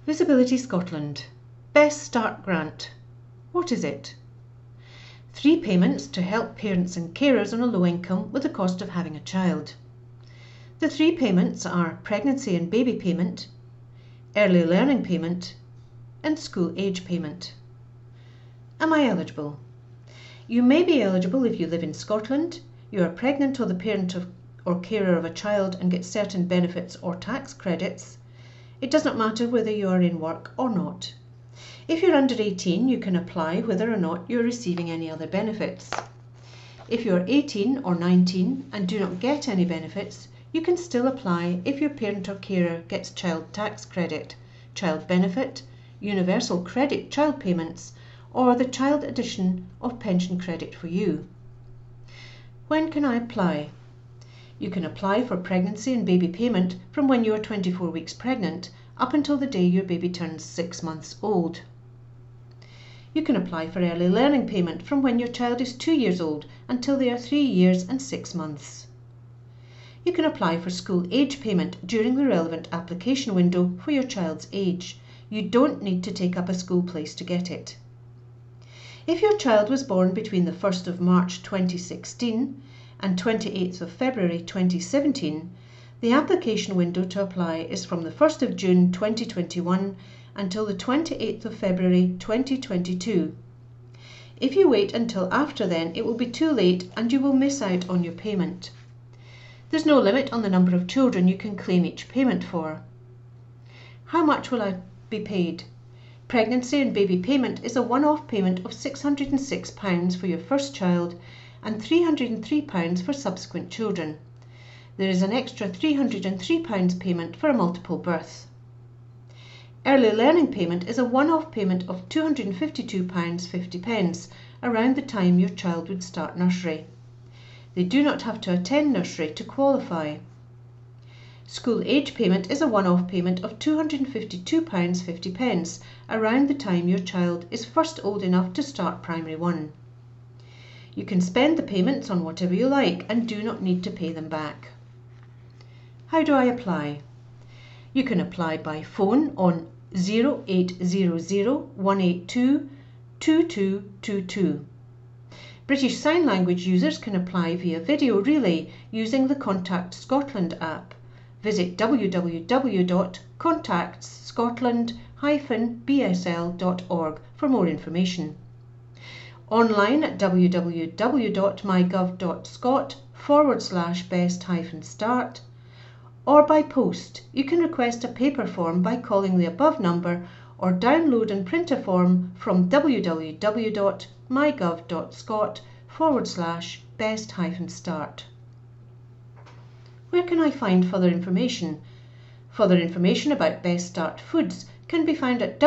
Visibility Scotland. Best Start Grant. What is it? 3 payments to help parents and carers on a low income with the cost of having a child. The 3 payments are pregnancy and baby payment, early learning payment, and school age payment. Am I eligible? You may be eligible if you live in Scotland, you are pregnant or the parent or carer of a child and get certain benefits or tax credits. It does not matter whether you are in work or not. If you're under 18, you can apply whether or not you're receiving any other benefits. If you're 18 or 19 and do not get any benefits, you can still apply if your parent or carer gets child tax credit, child benefit, universal credit child payments, or the child addition of pension credit for you. When can I apply? You can apply for pregnancy and baby payment from when you are 24 weeks pregnant up until the day your baby turns 6 months old. You can apply for early learning payment from when your child is 2 years old until they are 3 years and 6 months. You can apply for school age payment during the relevant application window for your child's age. You don't need to take up a school place to get it. If your child was born between the 1st of March 2016 and 28th of February 2017, the application window to apply is from the 1st of June 2021 until the 28th of February 2022. If you wait until after then, it will be too late and you will miss out on your payment. There's no limit on the number of children you can claim each payment for. How much will I be paid? Pregnancy and baby payment is a one-off payment of £606 for your first child and £303 for subsequent children. There is an extra £303 payment for a multiple birth. Early learning payment is a one-off payment of £252.50 around the time your child would start nursery. They do not have to attend nursery to qualify. School age payment is a one-off payment of £252.50 around the time your child is first old enough to start primary 1. You can spend the payments on whatever you like and do not need to pay them back. How do I apply? You can apply by phone on 0800 182 2222. British Sign Language users can apply via video relay using the Contact Scotland app. Visit www.contactscotland-bsl.org for more information. Online at www.mygov.scot/best-start, or by post. You can request a paper form by calling the above number or download and print a form from www.mygov.scot/best-start. Where can I find further information? Further information about Best Start foods can be found at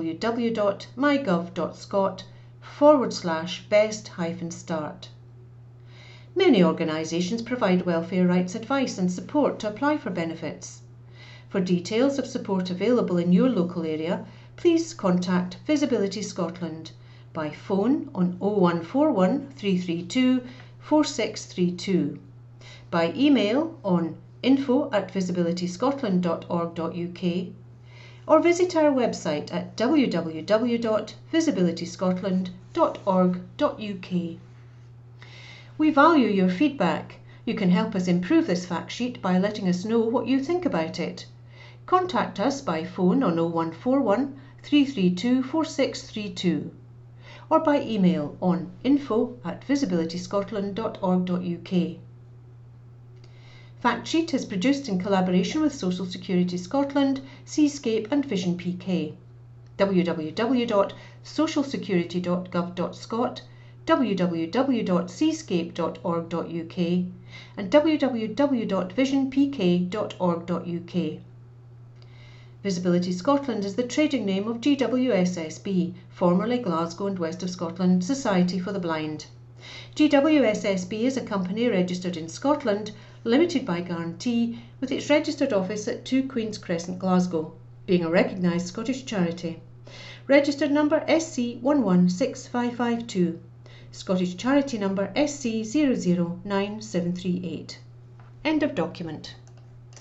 www.mygov.scot/best-start. Many organisations provide welfare rights advice and support to apply for benefits. For details of support available in your local area, please contact Visibility Scotland by phone on 0141 332 4632, by email on info@visibilityscotland.org.uk, or visit our website at www.visibilityscotland.org.uk. We value your feedback. You can help us improve this fact sheet by letting us know what you think about it. Contact us by phone on 0141 332 4632, or by email on info@visibilityscotland.org.uk. Fact sheet is produced in collaboration with Social Security Scotland, Seascape and Vision PK. www.socialsecurity.gov.scot, www.seascape.org.uk and www.visionpk.org.uk. Visibility Scotland is the trading name of GWSSB, formerly Glasgow and West of Scotland Society for the Blind. GWSSB is a company registered in Scotland, limited by guarantee, with its registered office at 2 Queen's Crescent, Glasgow, being a recognised Scottish charity. Registered number SC116552. Scottish charity number SC009738. End of document.